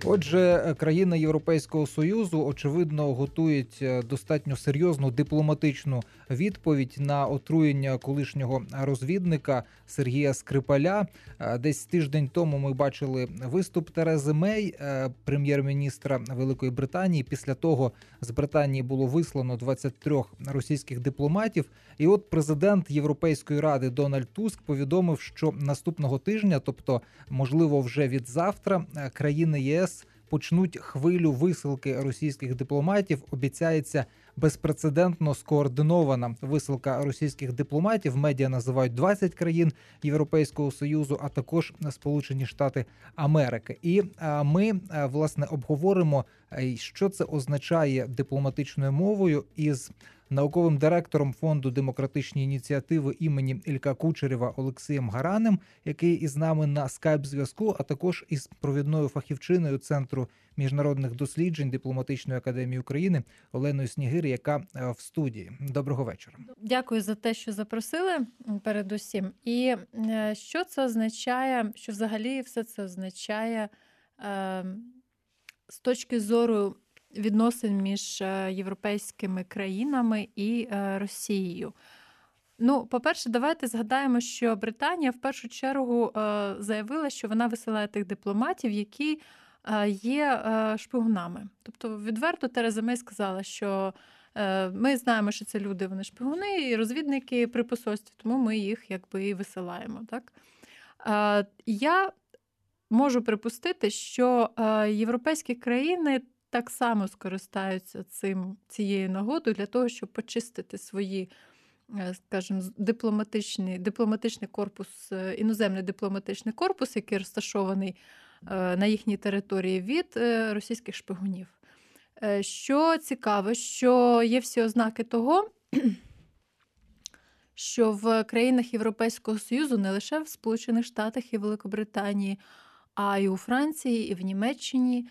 Отже, країни Європейського Союзу, очевидно, готують достатньо серйозну дипломатичну відповідь на отруєння колишнього розвідника Сергія Скрипаля. Десь тиждень тому ми бачили виступ Терези Мей, прем'єр-міністра Великої Британії. Після того з Британії було вислано 23 російських дипломатів. І от президент Європейської ради Дональд Туск повідомив, що наступного тижня, тобто, можливо, вже від завтра, країни ЄС почнуть хвилю висилки російських дипломатів. Обіцяється безпрецедентно скоординована висилка російських дипломатів. Медіа називають 20 країн Європейського Союзу, а також Сполучені Штати Америки. І ми, власне, обговоримо, що це означає дипломатичною мовою із науковим директором Фонду демократичні ініціативи імені Ілька Кучерєва Олексієм Гаранем, який із нами на скайп-зв'язку, а також із провідною фахівчиною Центру міжнародних досліджень Дипломатичної академії України Оленою Снігир, яка в студії. Доброго вечора. Дякую за те, що запросили передусім. І що це означає, що взагалі все це означає з точки зору відносин між європейськими країнами і Росією. Ну, по-перше, давайте згадаємо, що Британія в першу чергу заявила, що вона висилає тих дипломатів, які є шпигунами. Тобто відверто Тереза Мей сказала, що ми знаємо, що це люди, вони шпигуни і розвідники при посольстві, тому ми їх якби і висилаємо. Так? Я можу припустити, що європейські країни так само скористаються цією нагодою для того, щоб почистити свої, скажімо, дипломатичний корпус, іноземний дипломатичний корпус, який розташований на їхній території від російських шпигунів. Що цікаво, що є всі ознаки того, що в країнах Європейського Союзу, не лише в Сполучених Штатах і Великобританії, а й у Франції, і в Німеччині,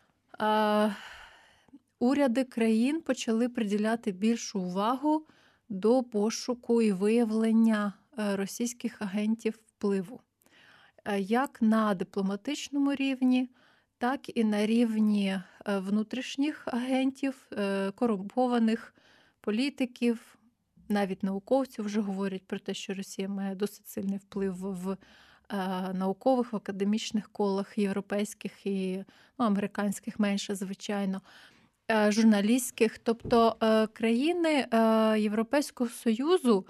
уряди країн почали приділяти більшу увагу до пошуку і виявлення російських агентів впливу. Як на дипломатичному рівні, так і на рівні внутрішніх агентів, корумпованих політиків, навіть науковців вже говорять про те, що Росія має досить сильний вплив в наукових, в академічних колах, європейських і американських менше, звичайно, журналістських. Тобто країни Європейського Союзу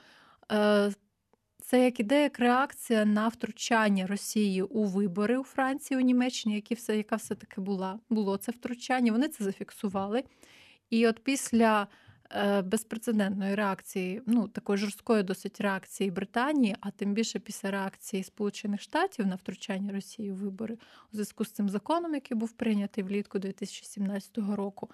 це як іде як реакція на втручання Росії у вибори у Франції, у Німеччині, яка все-таки було це втручання. Вони це зафіксували. І от після безпрецедентної реакції, такої жорсткої досить реакції Британії, а тим більше після реакції Сполучених Штатів на втручання Росії у вибори у зв'язку з цим законом, який був прийнятий влітку 2017 року,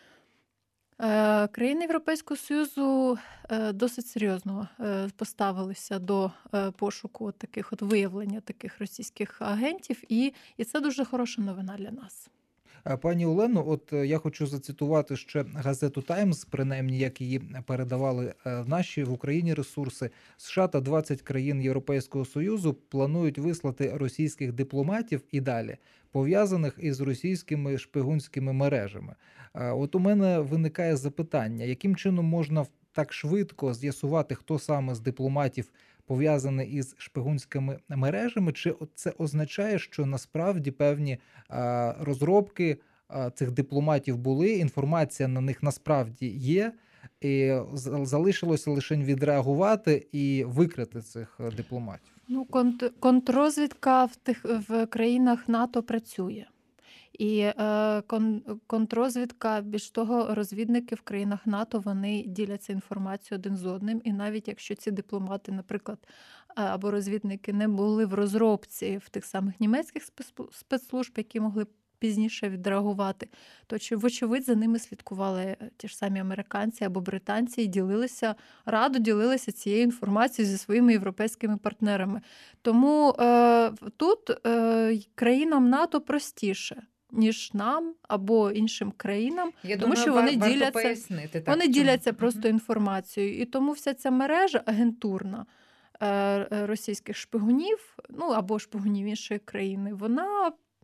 країни Європейського Союзу досить серйозно поставилися до пошуку виявлення таких російських агентів, і це дуже хороша новина для нас. Пані Олено, от я хочу зацитувати ще газету «Таймс», принаймні, як її передавали наші в Україні ресурси. США та 20 країн Європейського Союзу планують вислати російських дипломатів і далі, пов'язаних із російськими шпигунськими мережами. От у мене виникає запитання, яким чином можна так швидко з'ясувати, хто саме з дипломатів пов'язаний із шпигунськими мережами, чи це означає, що насправді певні розробки цих дипломатів були, інформація на них насправді є, і залишилося лише відреагувати і викрити цих дипломатів? Контррозвідка в країнах НАТО працює. І контррозвідка, більш того, розвідники в країнах НАТО, вони діляться інформацією один з одним. І навіть якщо ці дипломати, наприклад, або розвідники не були в розробці в тих самих німецьких спецслужб, які могли пізніше відреагувати, то вочевидь за ними слідкували ті ж самі американці або британці і радо ділилися цією інформацією зі своїми європейськими партнерами. Тому тут країнам НАТО простіше, ніж нам або іншим країнам, тому що вони діляться просто інформацією. І тому вся ця мережа агентурна російських шпигунів, або шпигунів іншої країни, вона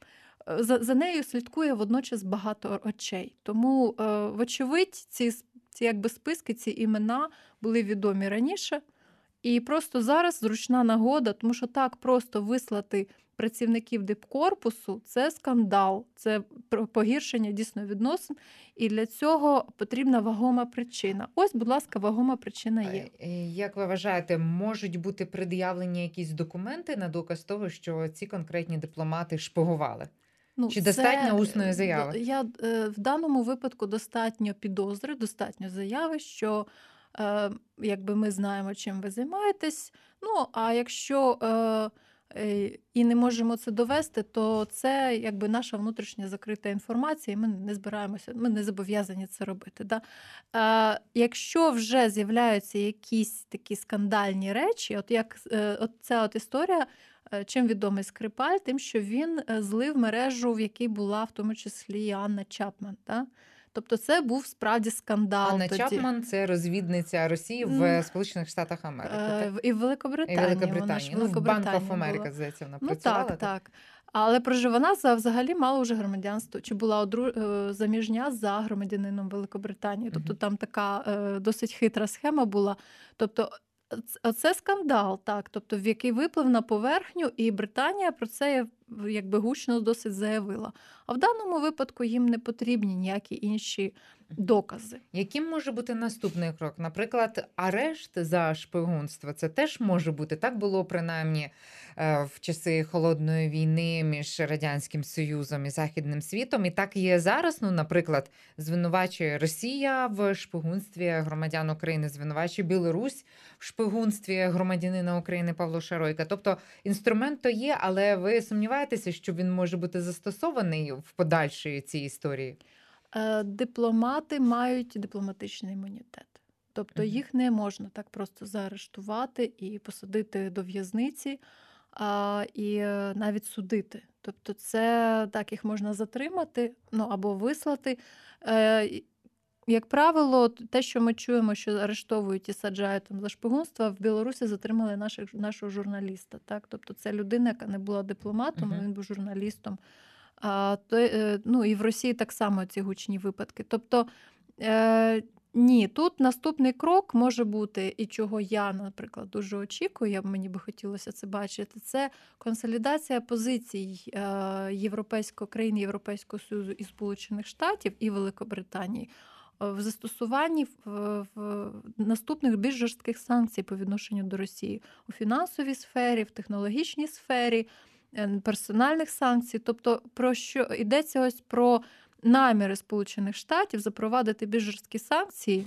за нею слідкує водночас багато очей. Тому, вочевидь, ці якби списки, ці імена були відомі раніше. І просто зараз зручна нагода, тому що так просто вислати працівників дипкорпусу – це скандал, це погіршення дійсно відносин, і для цього потрібна вагома причина. Ось, будь ласка, вагома причина є. Як ви вважаєте, можуть бути пред'явлені якісь документи на доказ того, що ці конкретні дипломати шпигували? Чи достатньо усної заяви? В даному випадку достатньо підозри, достатньо заяви, що якби ми знаємо, чим ви займаєтесь. Ну, а якщо і не можемо це довести, то це якби наша внутрішня закрита інформація, і ми не збираємося, ми не зобов'язані це робити. Да? Якщо вже з'являються якісь такі скандальні речі, от ця історія, чим відомий Скрипаль? Тим, що він злив мережу, в якій була в тому числі і Анна Чапман. Да? Тобто це був справді скандал. Анна Чапман – це розвідниця Росії в Сполучених Штатах Америки. І в Великобританії. В Банк оф Америка, здається, вона працювала. Так. Але вона взагалі мала вже громадянство, чи була заміжня за громадянином Великобританії. Тобто там така досить хитра схема була. Тобто це скандал, так, тобто в який виплив на поверхню, і Британія про це якби гучно досить заявила. А в даному випадку їм не потрібні ніякі інші докази. Яким може бути наступний крок? Наприклад, арешт за шпигунство. Це теж може бути. Так було принаймні в часи Холодної війни між Радянським Союзом і Західним світом. І так є зараз. Ну, наприклад, звинувачує Росія в шпигунстві громадян України, звинувачує Білорусь в шпигунстві громадянина України Павла Шаройка. Тобто інструмент то є, але ви сумніваєтеся, що він може бути застосований в подальшій цій історії? Дипломати мають дипломатичний імунітет. Тобто їх не можна так просто заарештувати і посадити до в'язниці, і навіть судити. Тобто це так, їх можна затримати, ну, або вислати. Як правило, те, що ми чуємо, що арештовують і саджають там за шпигунство, в Білорусі затримали нашого журналіста. Так? Тобто це людина, яка не була дипломатом, а він був журналістом. Ну, і в Росії так само ці гучні випадки. Тобто, ні, тут наступний крок може бути, і чого я, наприклад, дуже очікую, мені би хотілося це бачити, це консолідація позицій країн Європейського Союзу і Сполучених Штатів, і Великобританії в застосуванні в наступних більш жорстких санкцій по відношенню до Росії у фінансовій сфері, в технологічній сфері, персональних санкцій. Тобто про що йдеться ось про наміри Сполучених Штатів запровадити більш жорсткі санкції.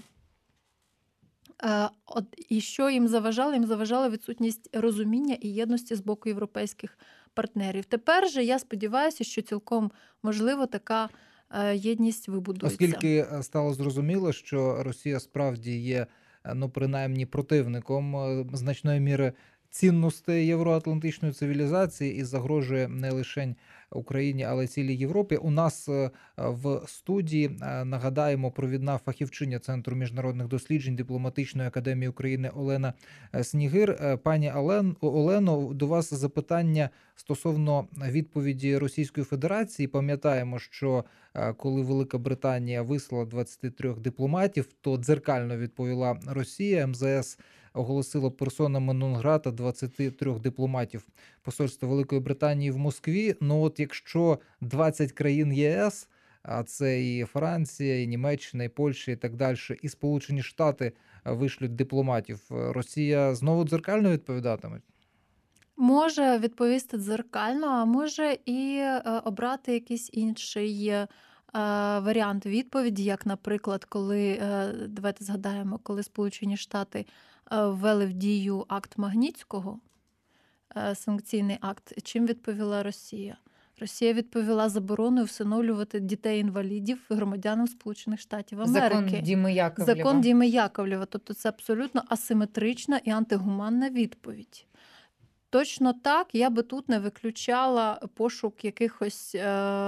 І що їм заважало? Їм заважала відсутність розуміння і єдності з боку європейських партнерів. Тепер же я сподіваюся, що цілком можливо така єдність вибудується. Оскільки стало зрозуміло, що Росія справді є, ну, принаймні, противником значної міри цінностей євроатлантичної цивілізації і загрожує не лише Україні, але й цілій Європі. У нас в студії, нагадаємо, провідна фахівчиня Центру міжнародних досліджень Дипломатичної академії України Олена Снігир. Пані Олено, до вас запитання стосовно відповіді Російської Федерації. Пам'ятаємо, що коли Велика Британія вислала 23 дипломатів, то дзеркально відповіла Росія. МЗС оголосило персонами нон-грата 23 дипломатів посольства Великої Британії в Москві. Ну от якщо 20 країн ЄС, а це і Франція, і Німеччина, і Польща, і так далі, і Сполучені Штати вишлють дипломатів, Росія знову дзеркально відповідатиме? Може відповісти дзеркально, а може і обрати якийсь інший варіант відповіді, як, наприклад, давайте згадаємо, коли Сполучені Штати ввели в дію акт Магнітського, санкційний акт, чим відповіла Росія? Росія відповіла забороною всиновлювати дітей-інвалідів громадянам Сполучених Штатів Америки. Закон Діми Яковлєва. Тобто це абсолютно асиметрична і антигуманна відповідь. Точно так, я би тут не виключала пошук якихось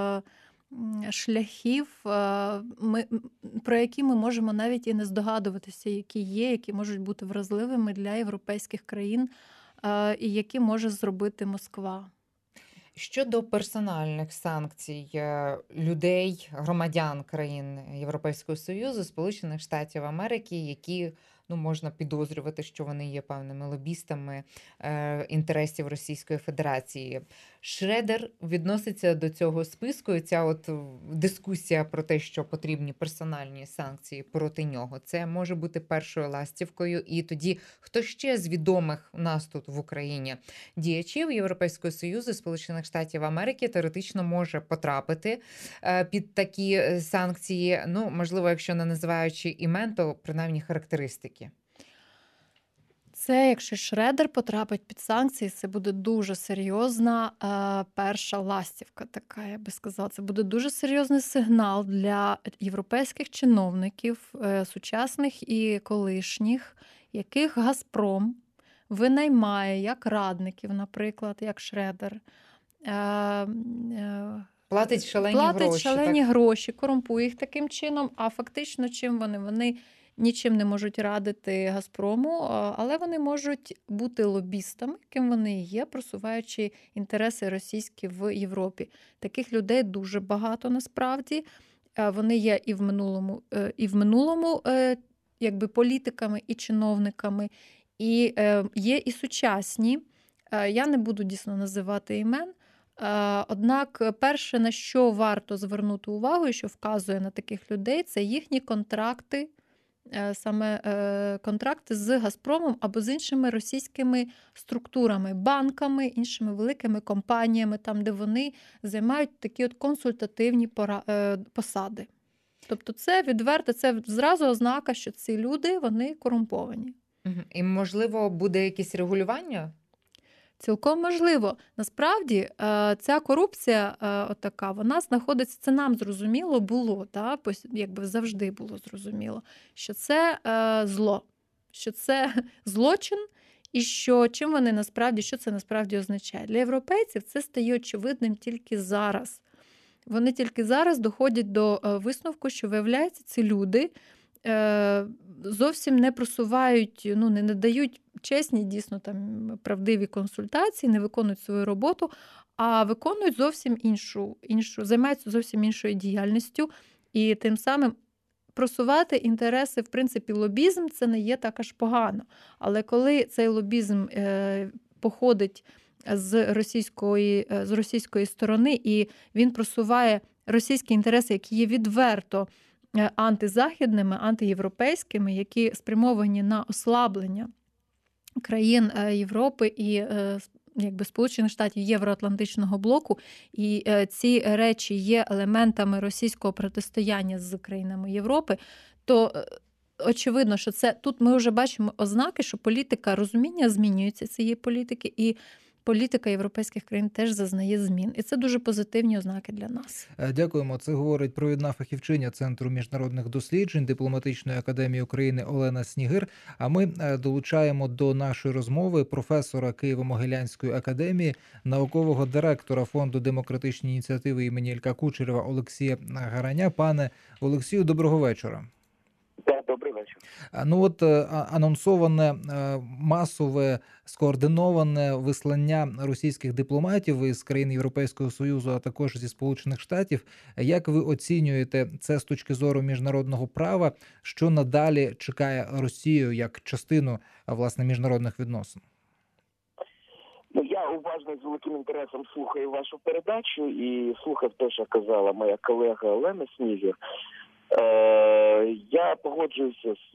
шляхів, про які ми можемо навіть і не здогадуватися, які є, які можуть бути вразливими для європейських країн і які може зробити Москва. Щодо персональних санкцій людей, громадян країн Європейського Союзу, Сполучених Штатів Америки, які можна підозрювати, що вони є певними лобістами інтересів Російської Федерації. Шредер відноситься до цього списку, і ця дискусія про те, що потрібні персональні санкції проти нього, це може бути першою ластівкою. І тоді, хто ще з відомих у нас тут в Україні діячів Європейського Союзу, Сполучених Штатів Америки теоретично може потрапити під такі санкції, можливо, якщо не називаючи імен, то принаймні характеристики. Це, якщо Шредер потрапить під санкції, це буде дуже серйозна перша ластівка така, я би сказала. Це буде дуже серйозний сигнал для європейських чиновників, сучасних і колишніх, яких «Газпром» винаймає як радників, наприклад, як Шредер. Платить шалені гроші, корумпує їх таким чином, а фактично чим вони? Вони нічим не можуть радити «Газпрому», але вони можуть бути лобістами, ким вони є, просуваючи інтереси російські в Європі. Таких людей дуже багато насправді. Вони є і в минулому якби політиками і чиновниками, і є і сучасні. Я не буду дійсно називати імен. Однак перше, на що варто звернути увагу і що вказує на таких людей, це їхні контракти, саме контракти з «Газпромом» або з іншими російськими структурами, банками, іншими великими компаніями, там, де вони займають такі консультативні посади. Тобто це відверто, це зразу ознака, що ці люди, вони корумповані. І, можливо, буде якесь регулювання? Цілком можливо. Насправді, ця корупція отака, вона знаходиться, це нам зрозуміло було, якби завжди було зрозуміло, що це зло, що це злочин, і що що це насправді означає. Для європейців це стає очевидним тільки зараз. Вони тільки зараз доходять до висновку, що, виявляється, ці люди зовсім не просувають, не надають чесні, дійсно там правдиві консультації, не виконують свою роботу, а виконують зовсім іншу, займаються зовсім іншою діяльністю, і тим самим просувати інтереси, в принципі, лобізм це не є так аж погано. Але коли цей лобізм походить з російської сторони, і він просуває російські інтереси, які є відверто антизахідними, антиєвропейськими, які спрямовані на ослаблення країн Європи і якби Сполучених Штатів Євроатлантичного блоку, і ці речі є елементами російського протистояння з країнами Європи, то очевидно, що це тут ми вже бачимо ознаки, що політика розуміння змінюється цієї політики, і політика європейських країн теж зазнає змін. І це дуже позитивні ознаки для нас. Дякуємо. Це говорить провідна фахівчиня Центру міжнародних досліджень Дипломатичної академії України Олена Снігир. А ми долучаємо до нашої розмови професора Києво-Могилянської академії, наукового директора Фонду демократичні ініціативи імені Ілька Кучерєва Олексія Гараня. Пане Олексію, доброго вечора. Добрий вечір. Анонсоване масове скоординоване вислання російських дипломатів із країн Європейського Союзу, а також зі Сполучених Штатів. Як ви оцінюєте це з точки зору міжнародного права? Що надалі чекає Росію як частину, власне, міжнародних відносин? Я уважно з великим інтересом слухаю вашу передачу і слухав те, що казала моя колега Олена Снігир. Я погоджуюся з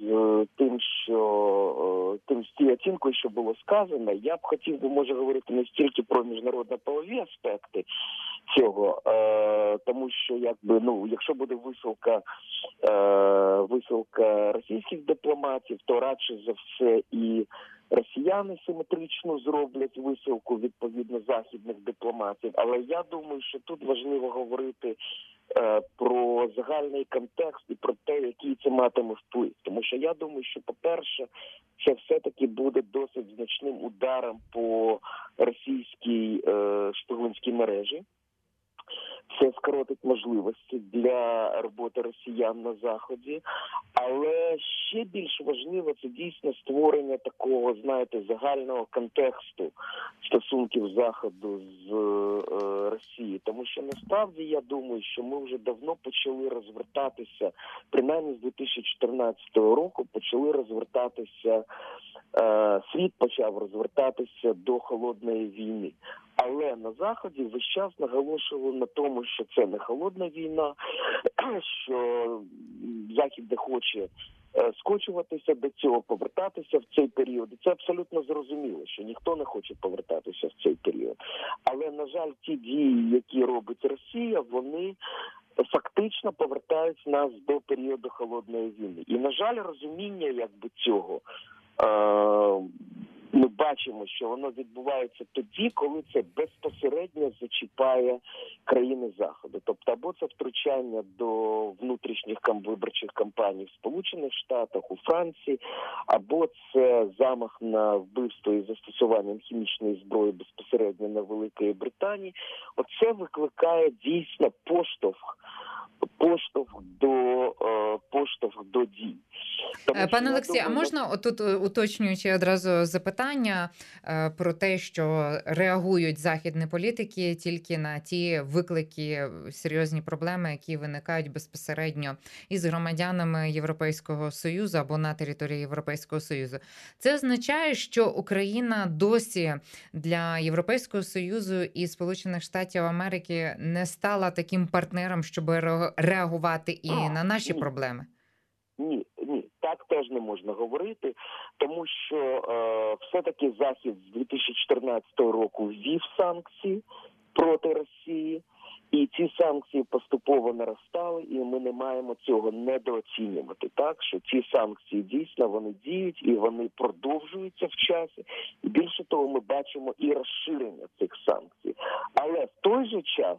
тією оцінкою, що було сказано. Я б хотів би, може, говорити не стільки про міжнародно-правові аспекти цього, тому що, якщо буде висилка російських дипломатів, то радше за все і росіяни симетрично зроблять висилку відповідно західних дипломатів. Але я думаю, що тут важливо говорити про загальний контекст і про те, який це матиме вплив. Тому що я думаю, що, по-перше, це все-таки буде досить значним ударом по російській шпигунській мережі. Це скоротить можливості для роботи росіян на Заході. Але ще більш важливо це дійсно створення такого, знаєте, загального контексту стосунків Заходу з Росією. Тому що насправді я думаю, що ми вже давно почали розвертатися, принаймні з 2014 року почали розвертатися, світ почав розвертатися до холодної війни. Але на Заході весь час наголошували на тому, що це не холодна війна, що Захід не хоче скочуватися до цього, повертатися в цей період. І це абсолютно зрозуміло, що ніхто не хоче повертатися в цей період. Але, на жаль, ті дії, які робить Росія, вони фактично повертають нас до періоду холодної війни. І, на жаль, розуміння якби цього ми бачимо, що воно відбувається тоді, коли це безпосередньо зачіпає країни Заходу. Тобто або це втручання до внутрішніх виборчих кампаній в Сполучених Штатах, у Франції, або це замах на вбивство із застосуванням хімічної зброї безпосередньо на Великої Британії. Оце викликає дійсно поштовх до дій. Пане Олексій, а можна отут уточнюючи одразу запитання про те, що реагують західні політики тільки на ті виклики, серйозні проблеми, які виникають безпосередньо із громадянами Європейського Союзу або на території Європейського Союзу. Це означає, що Україна досі для Європейського Союзу і Сполучених Штатів Америки не стала таким партнером, щоб реагувати і на наші проблеми? Ні, так теж не можна говорити, тому що все-таки Захід з 2014 року ввів санкції проти Росії, і ці санкції поступово наростали, і ми не маємо цього недооцінювати. Так, що ці санкції дійсно вони діють і вони продовжуються в часі. І більше того, ми бачимо і розширення цих санкцій. Але в той же час,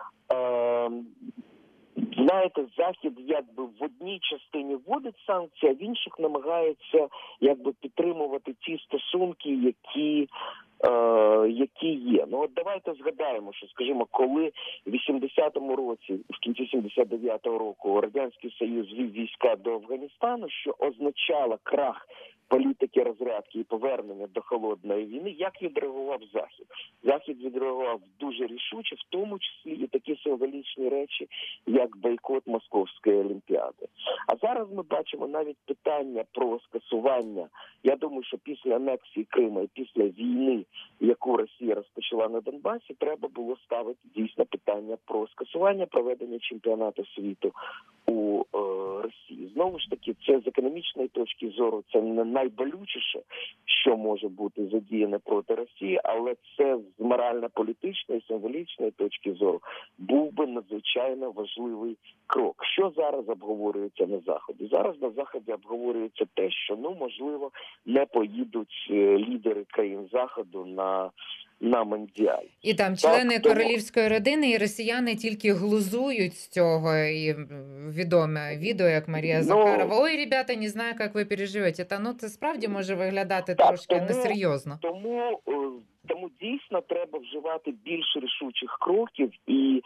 знаєте, Захід якби в одній частині вводить санкції, а в інших намагається якби підтримувати ті стосунки, які є. Ну от давайте згадаємо, що, скажімо, коли в 80-му році, в кінці 79-го року Радянський Союз ввів війська до Афганістану, що означало крах політики розрядки і повернення до холодної війни, як відреагував Захід? Захід відреагував дуже рішуче, в тому числі і такі символічні речі, як бойкот Московської Олімпіади. А зараз ми бачимо навіть питання про скасування. Я думаю, що після анексії Криму і після війни, яку Росія розпочала на Донбасі, треба було ставити дійсно питання про скасування проведення чемпіонату світу у Росії. Знову ж таки, це з економічної точки зору, це не найболючіше, що може бути задіяне проти Росії, але це з морально-політичної, символічної точки зору був би надзвичайно важливий крок. Що зараз обговорюється на Заході? Зараз на Заході обговорюється те, що, можливо, не поїдуть лідери країн Заходу на Мондіаль. І там члени королівської родини і росіяни тільки глузують з цього. І відоме відео, як Марія Захарова. Ой, ребята, не знаю, як ви переживете. Це справді може виглядати трошки несерйозно. Тому дійсно треба вживати більш рішучих кроків і,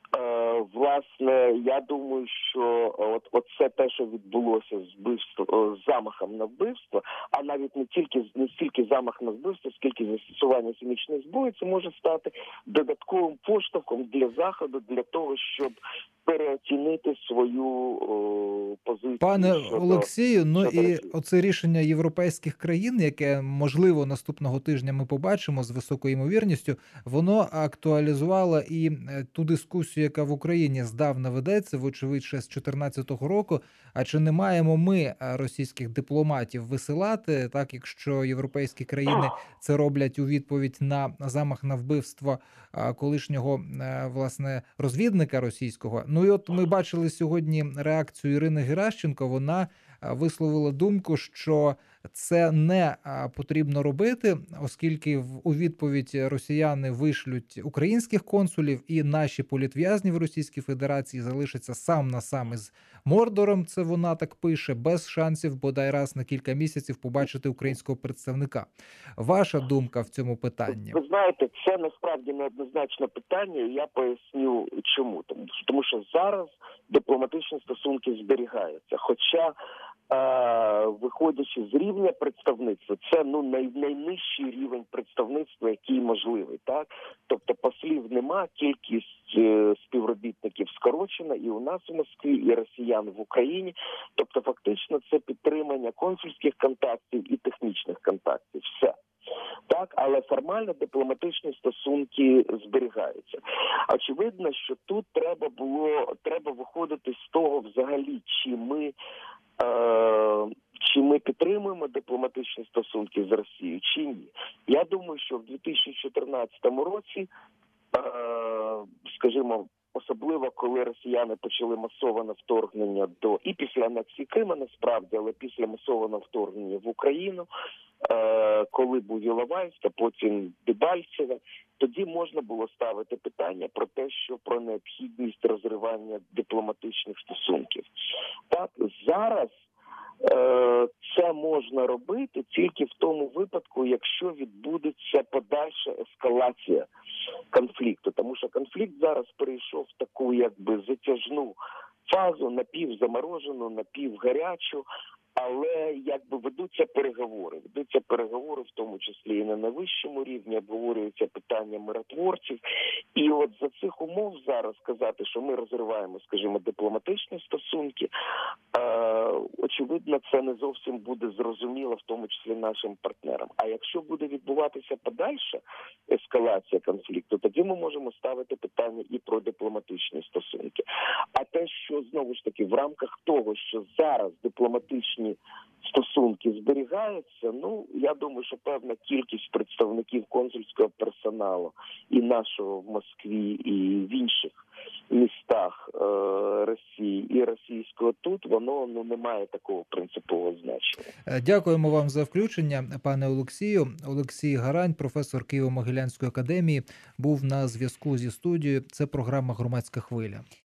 власне, я думаю, що оце те, що відбулося з замахом на вбивство, а навіть не стільки замах на вбивство, скільки застосування хімічної зброї, це може стати додатковим поштовхом для Заходу, для того, щоб переоцінити свою позицію. Пане Олексію, і оце рішення європейських країн, яке, можливо, наступного тижня ми побачимо з високою ймовірністю, воно актуалізувало і ту дискусію, яка в Україні здавна ведеться, вочевидь, ще з 2014 року. А чи не маємо ми російських дипломатів висилати, так, якщо європейські країни це роблять у відповідь на замах на вбивство колишнього, власне, розвідника російського? І от ми бачили сьогодні реакцію Ірини Геращенко. Вона висловила думку, що це не потрібно робити, оскільки у відповідь росіяни вишлють українських консулів, і наші політв'язні в Російській Федерації залишаться сам на сам із Мордором, це вона так пише, без шансів бодай раз на кілька місяців побачити українського представника. Ваша думка в цьому питанні? Ви знаєте, це насправді неоднозначне питання, і я поясню чому. Тому що зараз дипломатичні стосунки зберігаються. Хоча, виходячи з рівня представництва, це найнижчий рівень представництва, який можливий. Так? Тобто послів нема, кількість співробітників скорочена і у нас в Москві, і росіян в Україні. Тобто фактично це підтримання консульських контактів і технічних контактів. Все. Так, але формально дипломатичні стосунки зберігаються. Очевидно, що тут треба виходити з того взагалі, чи ми підтримуємо дипломатичні стосунки з Росією, чи ні. Я думаю, що в 2014 році, скажімо, особливо коли росіяни почали масоване вторгнення і після анексії Криму, насправді, але після масованого вторгнення в Україну, коли був Іловайськ, а потім Дебальцеве, тоді можна було ставити питання про необхідність розривання дипломатичних стосунків. Так, зараз це можна робити тільки в тому випадку, якщо відбудеться подальша ескалація конфлікту. Тому що конфлікт зараз перейшов в таку затяжну фазу, напівзаморожену, напівгарячу, але ведуться переговори. Ведуться переговори, в тому числі і на найвищому рівні, обговорюються питання миротворців. І от за цих умов зараз сказати, що ми розриваємо, скажімо, дипломатичні стосунки, очевидно, це не зовсім буде зрозуміло, в тому числі нашим партнерам. А якщо буде відбуватися подальша ескалація конфлікту, тоді ми можемо ставити питання і про дипломатичні стосунки. А те, що, знову ж таки, в рамках того, що зараз дипломатичні стосунки зберігаються, я думаю, що певна кількість представників консульського персоналу і нашого в Москві, і в інших містах Росії, і російського тут, воно не має такого принципового значення. Дякуємо вам за включення, пане Олексію. Олексій Гарань, професор Києво-Могилянської академії, був на зв'язку зі студією. Це програма «Громадська хвиля».